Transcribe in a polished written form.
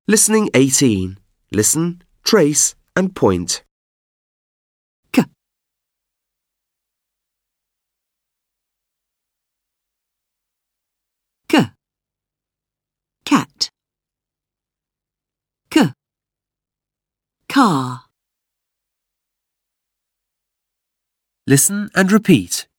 Listening 18. Listen, trace and point. K, k, cat. K, car. Listen and repeat.